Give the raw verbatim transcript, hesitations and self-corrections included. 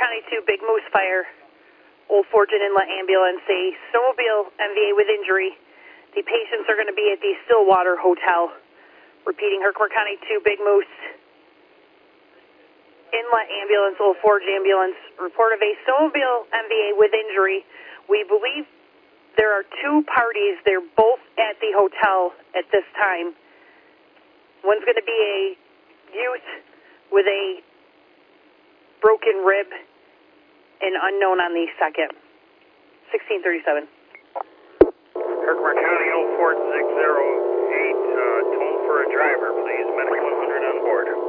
County two, Big Moose Fire, Old Fortune Inlet Ambulance, a snowmobile M V A with injury. The patients are going to be at the Stillwater Hotel. Repeating, Herkimer County two, Big Moose, Inlet Ambulance, Old Forge Ambulance. Report of a snowmobile M V A with injury. We believe there are two parties. They're both at the hotel at this time. One's going to be a youth with a broken rib and unknown on the second. sixteen thirty-seven. Herkimer County oh four six oh eight, uh, tone for a driver, please. Medic one hundred on board.